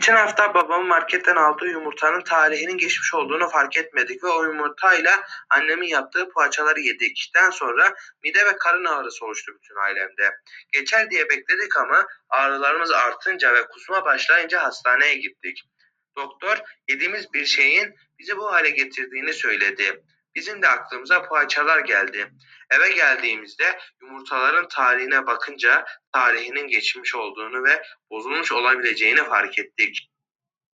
Geçen hafta babamın marketten aldığı yumurtanın tarihinin geçmiş olduğunu fark etmedik ve o yumurtayla annemin yaptığı poğaçaları yedikten sonra mide ve karın ağrısı oluştu bütün ailemde. Geçer diye bekledik ama ağrılarımız artınca ve kusma başlayınca hastaneye gittik. Doktor yediğimiz bir şeyin bizi bu hale getirdiğini söyledi. Bizim de aklımıza poğaçalar geldi. Eve geldiğimizde yumurtaların tarihine bakınca tarihinin geçmiş olduğunu ve bozulmuş olabileceğini fark ettik.